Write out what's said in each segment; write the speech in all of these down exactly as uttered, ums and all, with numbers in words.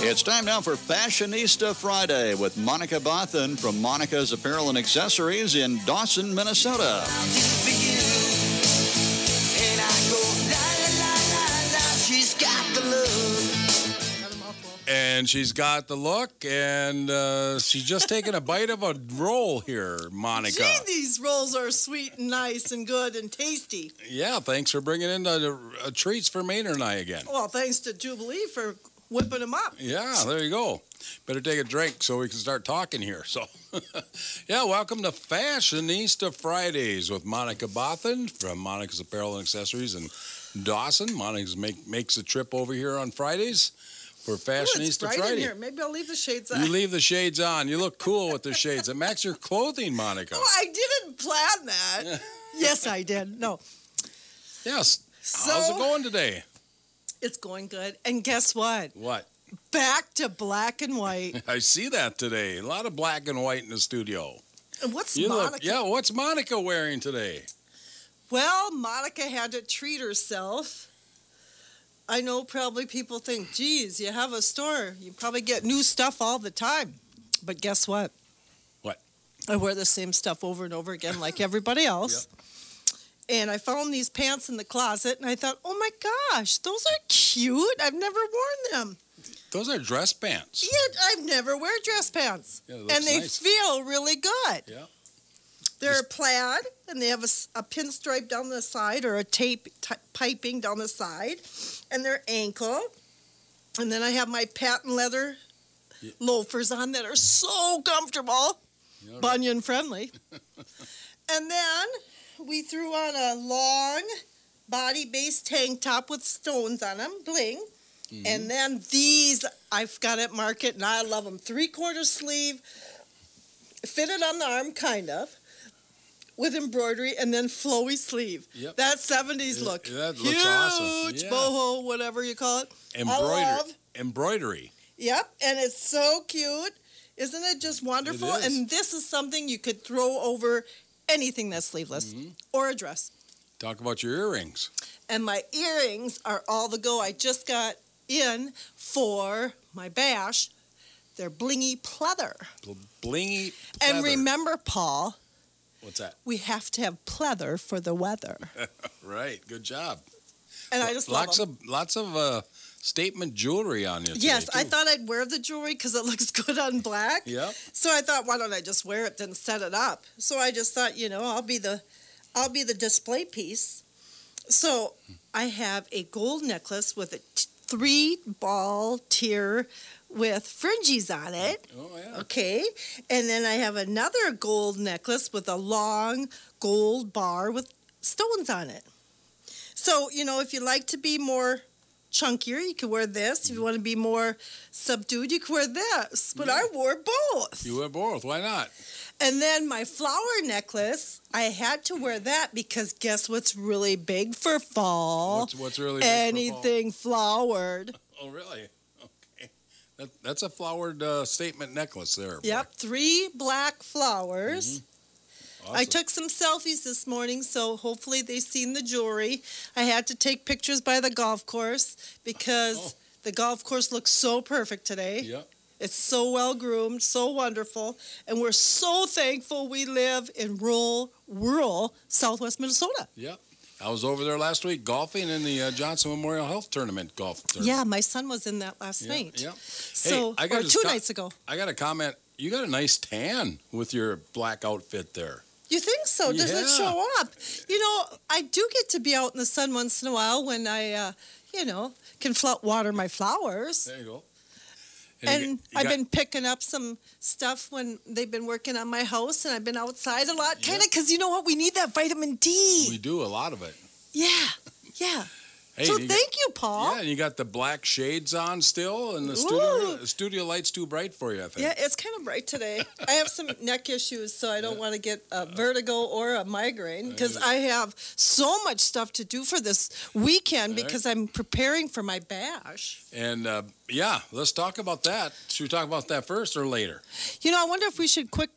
It's time now for Fashionista Friday with Monica Bothan from Monica's Apparel and Accessories in Dawson, Minnesota. And she's got the look, and uh, she's just taking a bite of a roll here, Monica. Gee, these rolls are sweet and nice and good and tasty. Yeah, thanks for bringing in the uh, treats for Maynard and I again. Well, thanks to Jubilee for whipping them up. Yeah, there you go. Better take a drink so we can start talking here. So, yeah, welcome to Fashionista Fridays with Monica Bothan from Monica's Apparel and Accessories in Dawson. Monica make, makes a trip over here on Fridays for Fashionista Ooh, it's bright Friday. In here. Maybe I'll leave the shades on. You leave the shades on. You look cool with the shades. It matches your clothing, Monica. Oh, I didn't plan that. Yes, I did. No. Yes. So, how's it going today? It's going good. And guess what? What? Back to black and white. I see that today. A lot of black and white in the studio. And what's you Monica? Look, yeah, what's Monica wearing today? Well, Monica had to treat herself. I know probably people think, geez, you have a store. You probably get new stuff all the time. But guess what? What? I wear the same stuff over and over again like everybody else. Yep. And I found these pants in the closet, and I thought, oh, my gosh, those are cute. I've never worn them. Those are dress pants. Yeah, I've never wear dress pants. Yeah, and they nice. feel really good. Yeah. They're Just... plaid, and they have a, a pinstripe down the side or a tape t- piping down the side, and they're ankle. And then I have my patent leather yeah. loafers on that are so comfortable, right. bunion friendly. And then we threw on a long body-based tank top with stones on them, bling. Mm-hmm. And then these I've got at Market, and I love them. Three-quarter sleeve, fitted on the arm, kind of, with embroidery, and then flowy sleeve. Yep. That seventies yeah, look. That looks Huge awesome. Huge yeah. boho, whatever you call it. Embroidery. Embroidery. Yep, and it's so cute. Isn't it just wonderful? It is. And this is something you could throw over anything that's sleeveless mm-hmm. or a dress. Talk about your earrings. And my earrings are all the go. I just got in for my bash. They're blingy pleather. Blingy pleather. And remember, Paul. What's that? We have to have pleather for the weather. Right. Good job. And well, I just lots love them. of lots of uh, statement jewelry on you today, yes, too. I thought I'd wear the jewelry because it looks good on black. Yep. So I thought, why don't I just wear it and set it up? So I just thought, you know, I'll be the, I'll be the display piece. So I have a gold necklace with a t- three ball tier with fringes on it. Oh, yeah. Okay. And then I have another gold necklace with a long gold bar with stones on it. So, you know, if you like to be more chunkier, you can wear this. If you want to be more subdued, you can wear this. But yeah. I wore both. You wear both. Why not? And then my flower necklace, I had to wear that because guess what's really big for fall? What's, what's really big Anything for fall? flowered. Oh, really? Okay. That, that's a flowered uh, statement necklace there. Yep. Boy. Three black flowers. Mm-hmm. Awesome. I took some selfies this morning, so hopefully they've seen the jewelry. I had to take pictures by the golf course because oh. the golf course looks so perfect today. Yep. It's so well groomed, so wonderful, and we're so thankful we live in rural, rural Southwest Minnesota. Yep. I was over there last week golfing in the uh, Johnson Memorial Health Tournament golf tournament. Yeah, my son was in that last yeah, night. Yeah. So, hey, I got or two com- nights ago. I got a comment. You got a nice tan with your black outfit there. You think so? Does yeah. it show up? You know, I do get to be out in the sun once in a while when I, uh, you know, can fl- water my flowers. There you go. And, and you, you I've got, been picking up some stuff when they've been working on my house, and I've been outside a lot, kind of, yep. because you know what? We need that vitamin D. We do, a lot of it. Yeah, yeah. Hey, so you thank got, you, Paul. Yeah, and you got the black shades on still, and the studio, the studio light's too bright for you, I think. Yeah, it's kind of bright today. I have some neck issues, so I don't yeah. want to get a vertigo or a migraine because I have so much stuff to do for this weekend right. because I'm preparing for my bash. And, uh, yeah, let's talk about that. Should we talk about that first or later? You know, I wonder if we should quick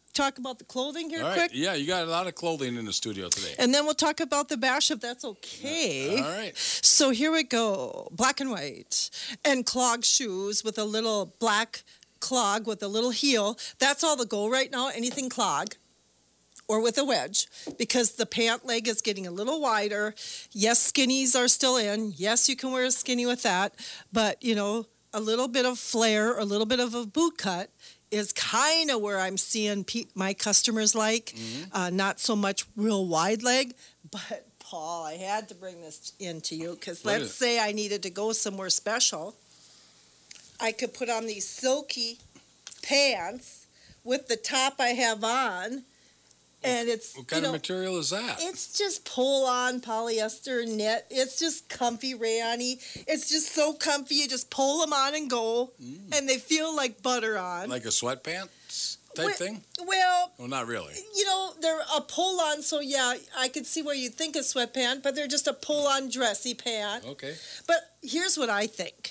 talk about the clothing here All right. quick? Yeah, you got a lot of clothing in the studio today. And then we'll talk about the bash if that's okay. All right. So here we go. Black and white. And clog shoes with a little black clog with a little heel. That's all the go right now. Anything clog or with a wedge, because the pant leg is getting a little wider. Yes, skinnies are still in. Yes, you can wear a skinny with that. But, you know, a little bit of flare, a little bit of a boot cut is kind of where I'm seeing pe- my customers like. Mm-hmm. Uh, not so much real wide leg. But, Paul, I had to bring this in to you because let's say I needed to go somewhere special. I could put on these silky pants with the top I have on. And it's, what kind you know, of material is that? It's just pull-on polyester knit. It's just comfy, rayon-y. It's just so comfy. You just pull them on and go, mm. and they feel like butter on. Like a sweatpants type well, thing? Well, well, not really. You know, they're a pull-on, so yeah, I could see where you'd think a sweatpant, but they're just a pull-on dressy pant. Okay. But here's what I think.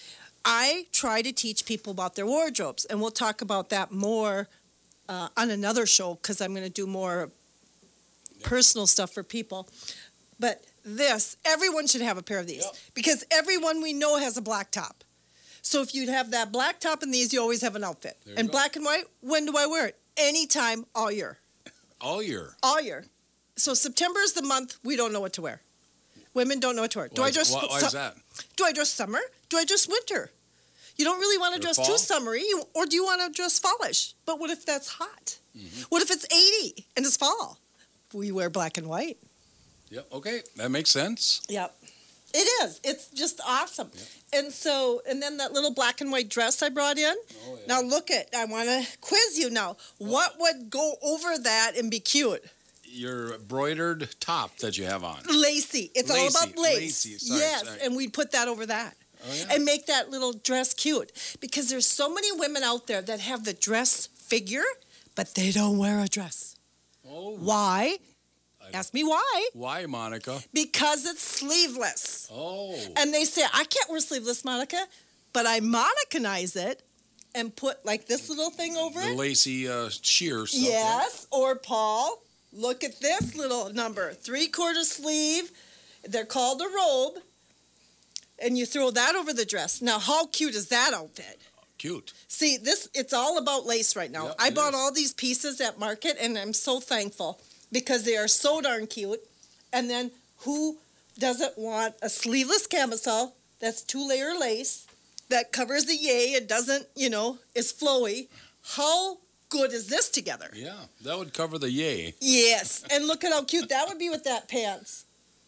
I try to teach people about their wardrobes, and we'll talk about that more Uh, on another show because I'm going to do more yep. personal stuff for people. But this, everyone should have a pair of these yep. because everyone we know has a black top. So if you have that black top and these, you always have an outfit. And go. Black and white, when do I wear it? Anytime, all year. All year? All year. So September is the month we don't know what to wear. Women don't know what to wear. Do why, I dress? Why, why su- is that? Do I dress summer? Do I dress winter? You don't really want to dress fall? too summery, or do you want to dress fallish? But what if that's hot? Mm-hmm. What if it's eighty and it's fall? We wear black and white. Yep. Okay, that makes sense. Yep. It is. It's just awesome. Yep. And so, and then that little black and white dress I brought in. Oh, yeah. Now look at, I want to quiz you now. Oh. What would go over that and be cute? Your embroidered top that you have on. Lacy. It's lacy. all about lace. Lacy. Sorry, yes, sorry. And we'd put that over that. Oh, yeah. And make that little dress cute. Because there's so many women out there that have the dress figure, but they don't wear a dress. Oh. Why? Ask me why. Why, Monica? Because it's sleeveless. Oh. And they say, I can't wear sleeveless, Monica, but I Monicanize it and put like this little thing over the it. The lacy uh, sheer stuff. Yes. Yeah. Or, Paul, look at this little number. Three-quarter sleeve. They're called a robe. And you throw that over the dress. Now, how cute is that outfit? Cute. See, this it's all about lace right now. Yep, I bought is. all these pieces at market, and I'm so thankful because they are so darn cute. And then who doesn't want a sleeveless camisole that's two-layer lace that covers the yay and doesn't, you know, is flowy? How good is this together? Yeah, that would cover the yay. Yes, and look at how cute that would be with that pants.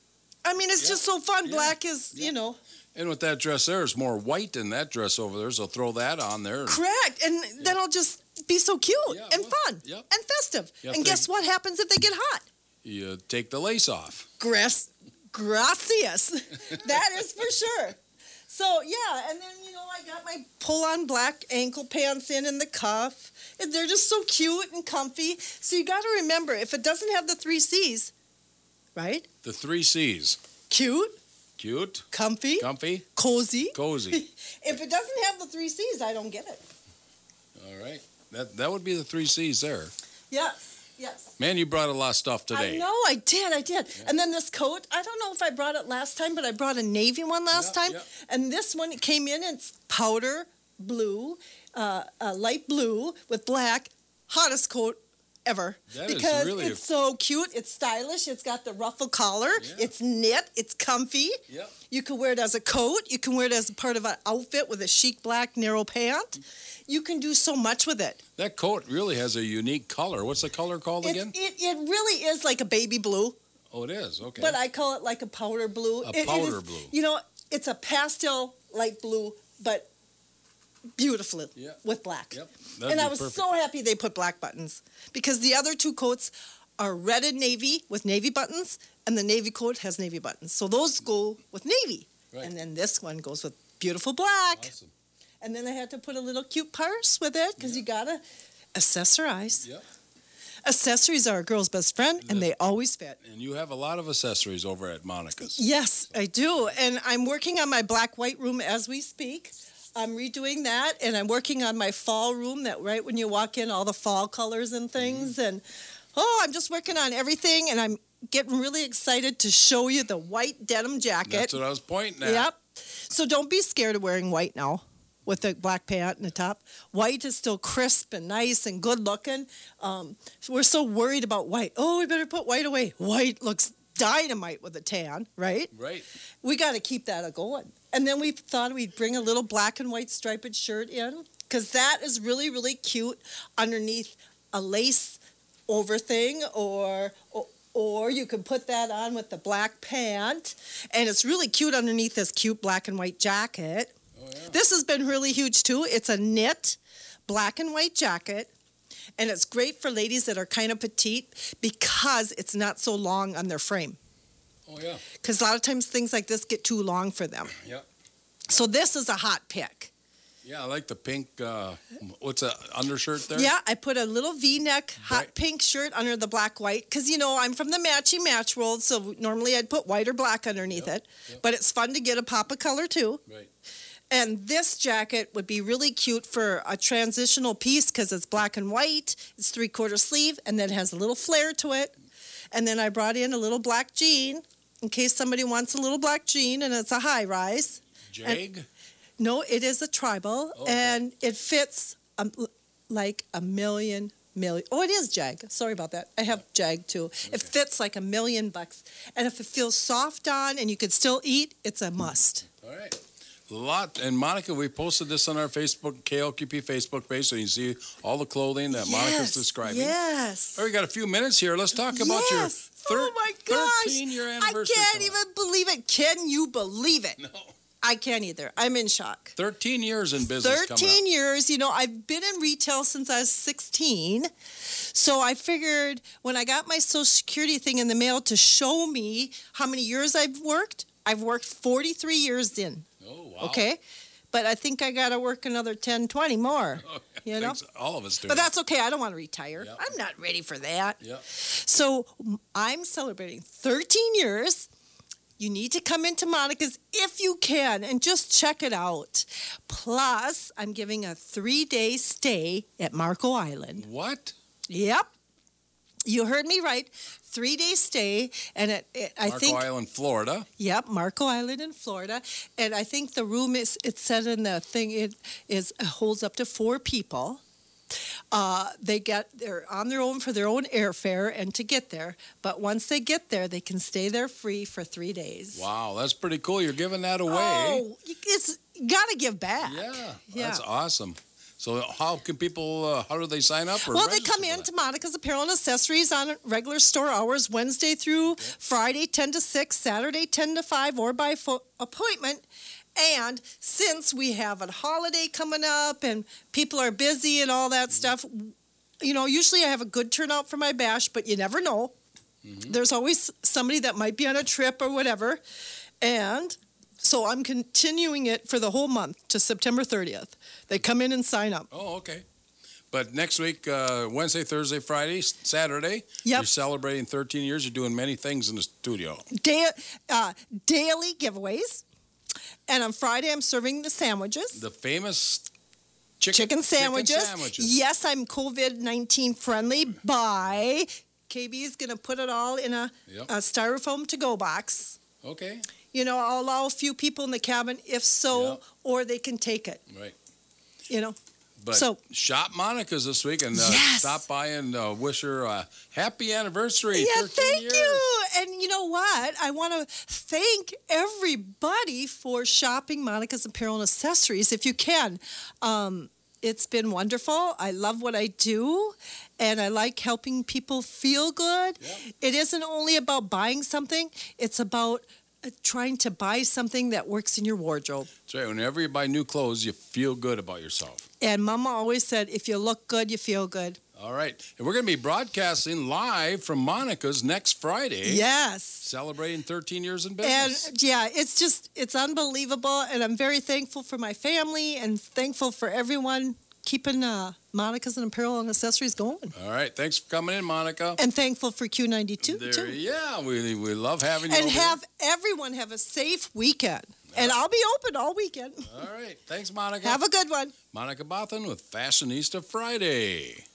I mean, it's yeah. just so fun. Yeah. Black is, yeah. you know. And with that dress there, it's more white than that dress over there, so throw that on there. Correct. And yeah. then it'll just be so cute yeah, and well, fun yep. and festive. Yep, and guess what happens if they get hot? You take the lace off. Grass, gracias. That is for sure. So, yeah, and then, you know, I got my pull-on black ankle pants in and the cuff. And they're just so cute and comfy. So you got to remember, if it doesn't have the three C's, right? The three C's. Cute. Cute. Comfy. Comfy. Cozy. Cozy. If it doesn't have the three C's, I don't get it. All right. That that would be the three C's there. Yes. Yes. Man, you brought a lot of stuff today. I know, I did, I did. Yeah. And then this coat, I don't know if I brought it last time, but I brought a navy one last yeah, time. Yeah. And this one came in, it's powder blue, uh, uh, light blue with black, hottest coat ever. That because is really it's a... so cute, it's stylish, it's got the ruffle collar, yeah. it's knit, it's comfy. Yep. You can wear it as a coat, you can wear it as a part of an outfit with a chic black narrow pant. You can do so much with it. That coat really has a unique color. What's the color called it's, again? It, it really is like a baby blue. Oh, it is? Okay. But I call it like a powder blue. A it, powder it is, blue. You know, it's a pastel light blue, but beautifully yeah. with black. Yep. And I was perfect. so happy they put black buttons because the other two coats are red and navy with navy buttons, and the navy coat has navy buttons. So those go with navy. Right. And then this one goes with beautiful black. Awesome. And then I had to put a little cute purse with it because yeah. you got to accessorize. Yep. Accessories are a girl's best friend, and they always fit. And you have a lot of accessories over at Monica's. Yes, I do. And I'm working on my black-white room as we speak. I'm redoing that, and I'm working on my fall room. That right when you walk in, all the fall colors and things, mm-hmm. and oh, I'm just working on everything, and I'm getting really excited to show you the white denim jacket. That's what I was pointing at. Yep. So don't be scared of wearing white now with the black pant and the top. White is still crisp and nice and good looking. Um, we're so worried about white. Oh, we better put white away. White looks dynamite with a tan, right? Right. We got to keep that going. And then we thought we'd bring a little black and white striped shirt in because that is really, really cute underneath a lace over thing, or, or or you can put that on with the black pant, and it's really cute underneath this cute black and white jacket. Oh, yeah. This has been really huge too. It's a knit black and white jacket, and it's great for ladies that are kind of petite because it's not so long on their frame. Oh yeah. Because a lot of times things like this get too long for them. Yep. So this is a hot pick. Yeah, I like the pink, uh, what's that, undershirt there? Yeah, I put a little V-neck hot Right. pink shirt under the black white because, you know, I'm from the matchy match world, so normally I'd put white or black underneath Yep, it. yep. But it's fun to get a pop of color, too. Right. And this jacket would be really cute for a transitional piece because it's black and white, it's three-quarter sleeve, and then has a little flare to it. And then I brought in a little black jean in case somebody wants a little black jean, and it's a high-rise. Jag? No, it is a tribal, Okay. and it fits um, l- like a million, million. Oh, it is Jag. Sorry about that. I have Jag, too. It fits like a million bucks. And if it feels soft on and you can still eat, it's a must. All right. Lot. And Monica, we posted this on our Facebook, K L Q P Facebook page, so you can see all the clothing that Monica's describing. Yes. All right, we got a few minutes here. Let's talk about your Yes. thir- Oh, my gosh. thirteen-year I anniversary. can't coming up. even believe it. Can you believe it? No. I can't either. I'm in shock. thirteen years in business coming thirteen up. years. You know, I've been in retail since I was sixteen. So I figured when I got my Social Security thing in the mail to show me how many years I've worked, I've worked forty-three years in. Oh, wow. Okay? But I think I got to work another ten, twenty more. You know? Thanks, all of us do. But that's okay. I don't want to retire. Yep. I'm not ready for that. Yep. So I'm celebrating thirteen years. You need to come into Monica's if you can and just check it out. Plus, I'm giving a three-day stay at Marco Island. What? Yep. You heard me right. Three-day stay. And it, it, I Marco think... Island, Florida. Yep, Marco Island in Florida. And I think the room is, it said in the thing, it is it holds up to four people. Uh, they get, they're on their own for their own airfare and to get there. But once they get there, they can stay there free for three days. Wow, that's pretty cool. You're giving that away. Oh, it's got to give back. Yeah, Yeah. that's awesome. So how can people, uh, how do they sign up? Or Well, they register come for in that? to Monica's Apparel and Accessories on regular store hours, Wednesday through Friday, ten to six, Saturday, ten to five, or by fo- appointment. And since we have a holiday coming up and people are busy and all that stuff, you know, usually I have a good turnout for my bash, but you never know. Mm-hmm. There's always somebody that might be on a trip or whatever. And so I'm continuing it for the whole month to September thirtieth. They come in and sign up. Oh, okay. But next week, uh, Wednesday, Thursday, Friday, s- Saturday, Yep. you're celebrating thirteen years. You're doing many things in the studio. Da- uh, daily giveaways. And on Friday, I'm serving the sandwiches. The famous chicken, Chicken sandwiches. Chicken sandwiches. Yes, I'm COVID nineteen friendly by K B is going to put it all in a, Yep. a styrofoam to-go box. Okay. You know, I'll allow a few people in the cabin if so, Yep. or they can take it, Right. you know. But So- shop Monica's this week and uh, Yes. stop by and uh, wish her a happy anniversary. Yeah, thirteen thank years. you. And you know what? I want to thank everybody for shopping Monica's Apparel and Accessories if you can. Um, it's been wonderful. I love what I do, and I like helping people feel good. Yep. It isn't only about buying something, it's about uh, trying to buy something that works in your wardrobe. That's right. Whenever you buy new clothes, you feel good about yourself. And Mama always said, if you look good, you feel good. All right. And we're going to be broadcasting live from Monica's next Friday. Yes. Celebrating thirteen years in And business. yeah, it's just, it's unbelievable. And I'm very thankful for my family and thankful for everyone keeping uh, Monica's and Apparel and Accessories going. All right. Thanks for coming in, Monica. And thankful for Q ninety-two, There, too. Yeah, we, we love having you And over have everyone have a safe weekend. here. And I'll be open all weekend. All right. Thanks, Monica. Have a good one. Monica Bothan with Fashionista Friday.